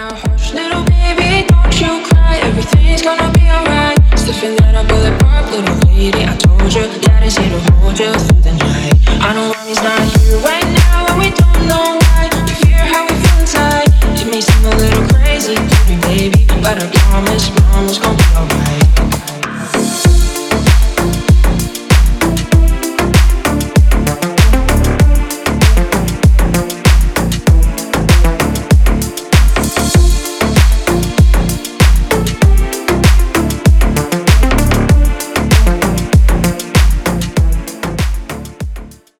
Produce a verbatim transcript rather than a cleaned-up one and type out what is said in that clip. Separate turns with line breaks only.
now, hush, little baby, don't you cry. Everything's gonna be alright. Stiffen that up, bullet pop, little lady. I told you, daddy's here to hold you through the night. I know